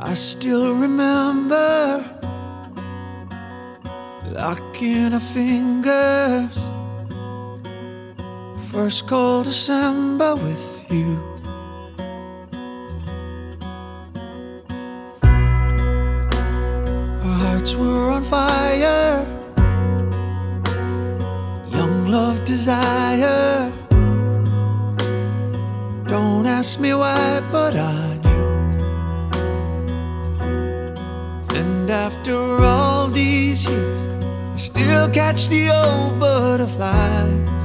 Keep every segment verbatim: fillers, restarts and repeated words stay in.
I still remember locking our fingers, first cold December with you. Our hearts were on fire, young love, desire. Don't ask me why, but I knew. And after all these years, I still catch the old butterflies.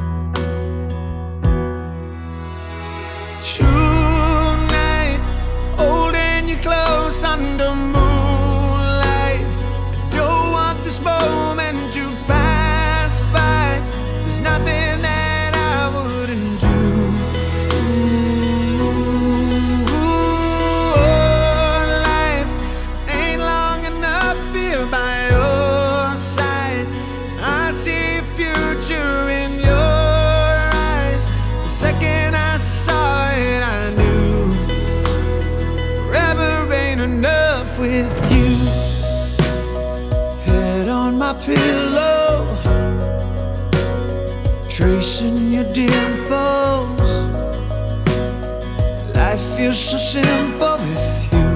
Tonight, holding you close under moonlight. I don't want this moment to pass by. There's nothing that I wouldn't do. By your side, I see a future in your eyes. The second I saw it, I knew forever ain't enough with you. Head on my pillow, tracing your dimples. Life feels so simple with you.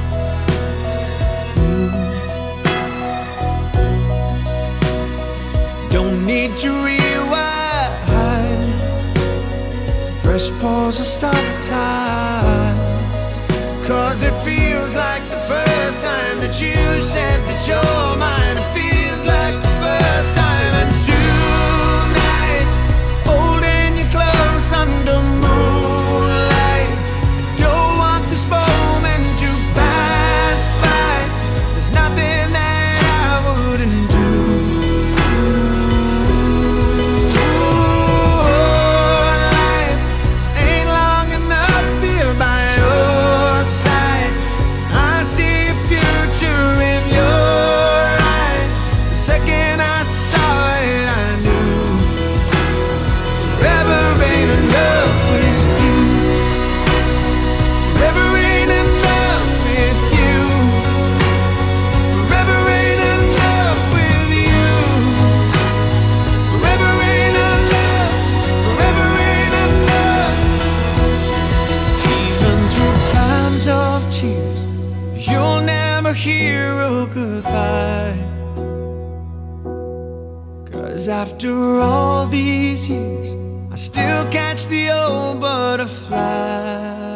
Don't need to rewind, press pause or stop time. Cause it feels like the first time that you said that you're mine. It feels like the first time. And tonight, holding you close under moonlight. I don't want this moment to pass by. There's nothing that I wouldn't do. You'll never hear a goodbye. Cause after all these years, I still catch the old butterfly.